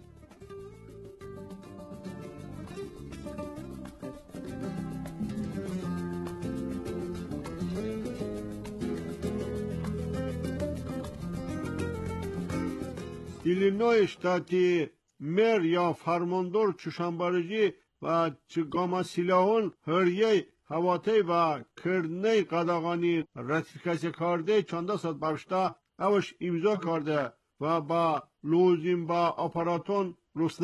S3: ایلینوی شتاتی مر یا فرماندار چوشنبرجی و چگاما سلاحون هریه هواتی و کرنه قدغانی راتیفیکاسیا کرده چنده ساعت باشتا اوش امضا کرده و با لوزیم با اپاراتون رسنشه.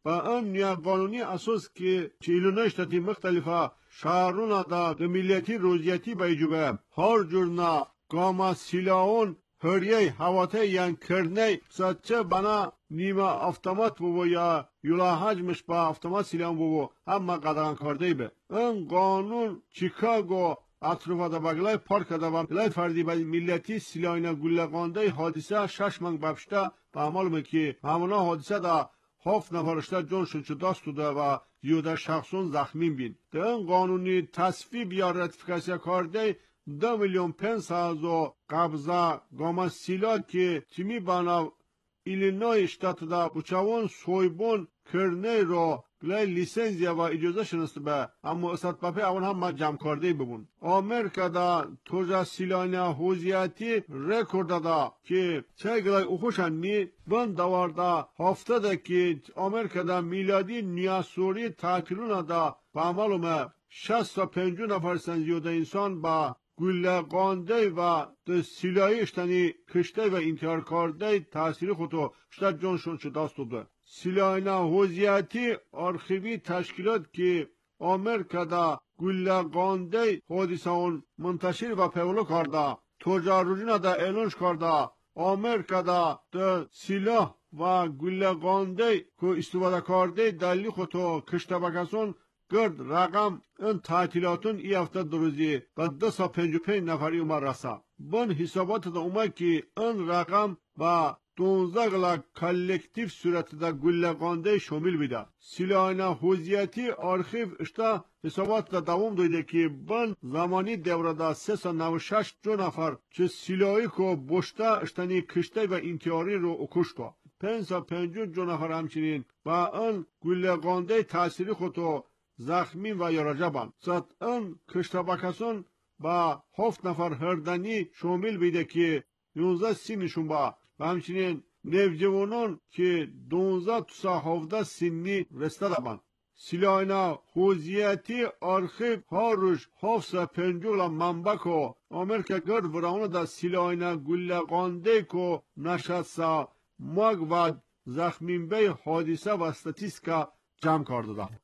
S3: با این نیا قانونی اساس که چهل شتاتی مختلفه شهرون دا د ملیتی روزیتی بیجوبه هر جورنا گاما سیلاون هریه هواته یان کرنه سچه بنا نیمه автомат بو یا یولا حجمش با автомат سیلان بو اما قدران کرده به این قانون چیکاگو اطرافا دا بگلای پارک دا بگلای فردی با ملیتی سیلاینا گلگانده حادثه شش منگ بپشته به عمال که همونا حادثه دا هفت نفرشته جونشون چه دست ده و یوده شخصون زخمی بین ده این قانونی تصویب یا رتیفیکاسیا کرده دو میلیون پنج و قبضه گاما سیلا که تیمی بنا ایلینای شتات دا بچوان سویبون کرنه رو گلای لیسنزیا و اجازه شنسته به اما اسات پاپی اون هم ما جمع کرده ببون آمریکا دا توجه سیلانیا حوزیاتی رکورد دا که چه گلای اخوشن نی بند دوار دا هفته دا که آمریکا دا میلادی نیاسوری تاکلون دا با معلومه شست تا پنجو نفر سنزیوده انسان با گله قانده و ده سیلایی اشتنی کشته و انتحار کرده تاثیر خودو شتر جانشون چه دست ده سیلاینا حوزیاتی آرخیوی تشکیلات که آمریکا دا گله قانده حادثه اون منتشر و پیولو کرده تجاروجینا دا اعلانش کرده آمریکا دا ده سیلاه و گله قانده که استفاده کرده دلیل خودو کشته بکسون گرد رقم این تعطیلاتون ای هفته دو روزی و دو سا پنج و پنج نفری اومد رسا بن حسابات دا اومد که این رقم با دونزده گلا کلکتیف صورت دا گلگانده شامل بیده سیلاینا حوزیتی آرخیو اشتا حسابات دا دوام دویده که بن زمانی دوره دا سه سا نو شش جو نفر چه سیلایی که بشته اشتنی کشته و انتحاری رو اکش که پنج سا پنجون جو نفر همچنین با این گلگانده تأثیری خودو زخمی و یارجه بند زد این کشتبکسون با هفت نفر هردنی شامل بیده که یونزده سینشون با و همچنین نوجوانان که دونزده تا هفده سینی رسته بند سیلاینا حوزیتی آرخیو ها روش هفت پنجولا منبع که آمریکا گرد ورانه دا سیلاینا گلگانده که نشسته مگ و زخمین به حادثه و استاتیسکا جمع کرده ده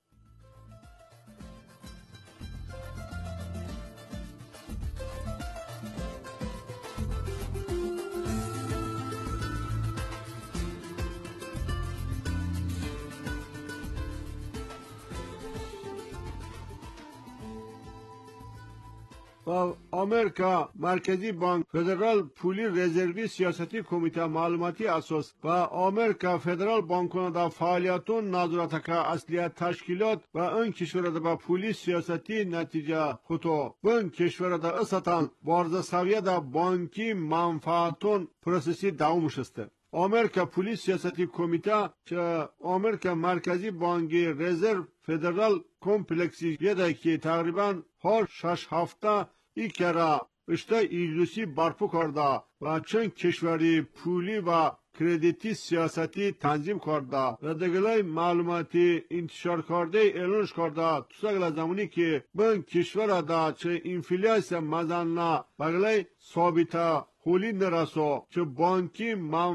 S3: و آمریکا مرکزی بانک فدرال پولی رزروی سیاستی کمیته معلوماتی اساس و آمریکا فدرال بانکونه دا فعالیتون نظارت که اصلیت تشکیلات و این کشور دا با پولی سیاستی نتیجه خطو و این کشور دا استان بارز سویه دا بانکی منفعتون پروسسی دوام شسته آمریکا پولی سیاستی کمیته که آمریکا مرکزی بانکی رزرو فدرال کمپلکسی یه که تقریبا هر شش هفته ای کرا اشته ایجلوسی برپا کرده و چند کشوری پولی و کردیتی سیاستی تنظیم کرده و دگلای معلوماتی انتشار کرده اعلانش کرده توسگل زمانی که بین کشور دا چه انفلیاس مزنه بگلای ثابته خولی نرسو چه بانکی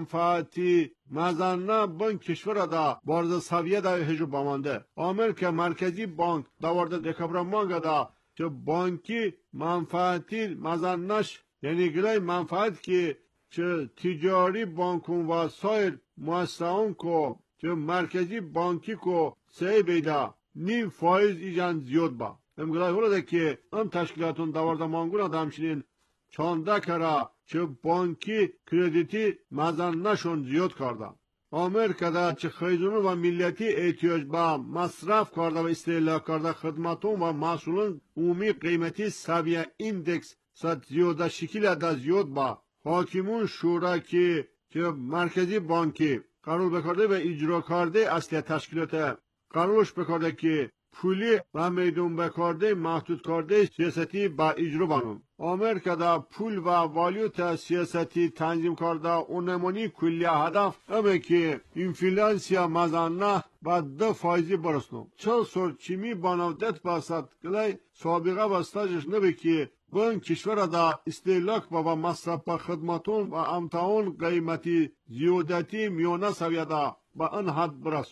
S3: منفعتی مزنه بین کشور دا بارز سویه دا هجو بامانده آمریکا مرکزی بانک دوارده دکبرمانگ دا چه بانکی منفعتی مزنش یعنی گلای منفعت که چه تجاری بانکون و سایر مؤسسه‌ان کو چه مرکزی بانکی کو سه بیده نیم فایز ایجان زیاد با امگلای هولا ده که ام تشکیلاتون دوارده مانگون دا همچنین چانده کرا چه بانکی کردیتی مزنشون زیاد کرده آمریکا دا چه خیزونو و ملیتی احتیاج با مصرف کرده و استهلاک کرده خدمتون و محصولون عمومی قیمتی سویه ایندکس صد زیاده شکل دا زیاد با حاکمون شورا که که مرکزی بانکی قرار بکرده و اجرا کرده اصلی تشکیلات قرارش بکرده که پولی و میدون بکرده محدود کرده سیاستی با اجرا بانون آمریکا دا پول و والیوت سیاستی تنظیم کرده اونمانی کلی هدف همه که انفلانسیا مزنه با دو فایزی برسنو چل سور چیمی بانودت باسد گلای سابقه و استاجش نبی که بین کشور دا استهلاک و مصرف خدمتون و امتحان قیمتی زیادتی میونه سویه دا با ان حد برسو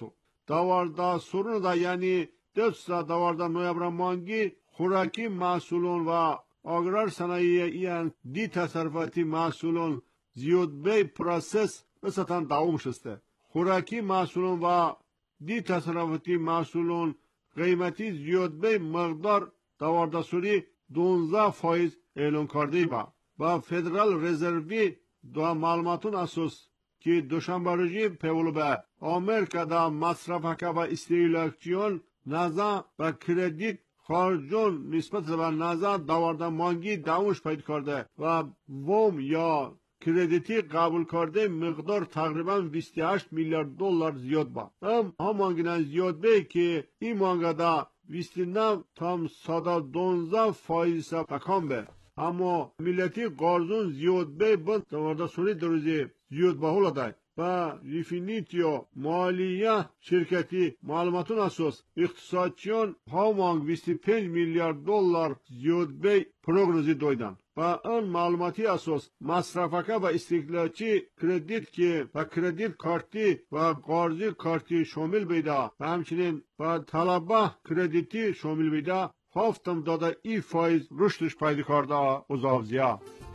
S3: دوارده سرون دا یعنی دست دوارده نویبر مانگی خوراکی محصولون و آگرار صنایع این دی تصرفاتی محصولون زیاد بی پروسس بساتن دوام شسته. خوراکی محصولون و دی تصرفاتی محصولون قیمتی زیاد بی مقدار دوارده سوری دونزده فایز اعلان کرده با و فدرال رزروی دو معلوماتون اساس که دوشنبه روزی پیولو به آمریکا دا مصرف که و استهلاکچیون نزا و کردیت خارجون نسبت به نزا دوارده مانگی داوش پیدا کرده و وام یا کردیتی قبول کرده مقدار تقریبا بیست و هشت میلیارد دلار زیاد با هم همانگینا زیاد به که این مانگا دا بیست و نه تا صد دونزده فایز تکان به اما ملتی قارزون زیاد به بند دوارده سوری دروزی زیاد باهولا دای و ریفینیتیو مالیه شرکتی معلوماتون اساس اقتصادچیان همانگ بیست و پنج میلیارد دلار زیاد به پروگنوزی دویدن و آن معلوماتی اساس مصرفکه و استهلاکی کردیت که و کردیت کارتی و قرضی کارتی شامل بیده و همچنین و طلبه کردیتی شامل بیده هفتم داده ای فایز رشدش پیدا کرده اوزاوزیا.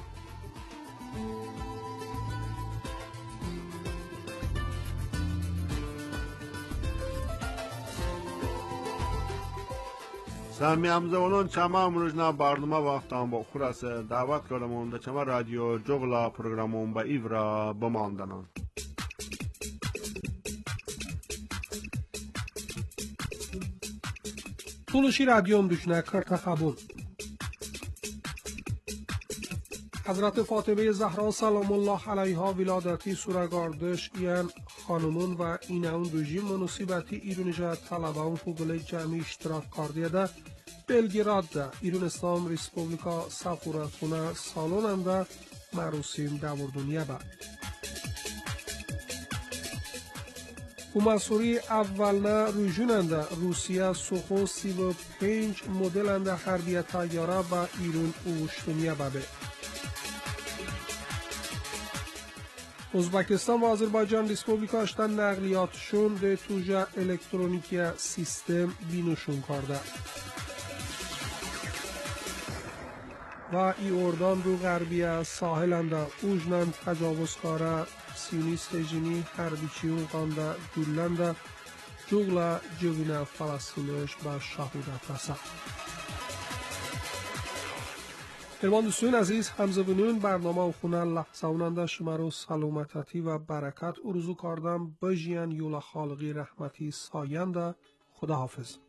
S3: سمی همزوانان چما امروزنا برنامه وقتان با خورس دعوت کردمون در چما رادیو جغلا پروگرامون با ایورا بماندنان.
S5: تولوشی رادیو امروزنا کرتا خبون. حضرت فاطمه زهرا سلام الله علیها ولادتی سورگاردش این خانمون و این اون رژیم مناسبتی ایرونجا طلبان حقوق جمعی اشتراک کرده ده بلگراد ده ایران اسلام ریسپوبلیکا سفارتخونه سالوننده مراسم دوردونیه با اومسوری اولنا روژوننده روسیه سوخو سی و پنج مدلنده حربیه تیاره با ایران اوشتونیه با به ازبکستان و آذربایجان ریسپوبلیکا اشتن نقلیاتشون ده توجه الکترونیکی سیستم بینوشون کرده و ای اردان رو غربی ساحلنده اوجنن تجاوزکاره سیونیست جینی حربیچی اوغانده گلنده جغلا جوین فلسطینش با شهودت رسد. هرمان دوستان عزیز همزبونون برنامه و خونه لحظه اوننده شما رو سلامتی و برکت ارزو کردم بجیان یولا خالقی رحمتی ساینده خداحافظ.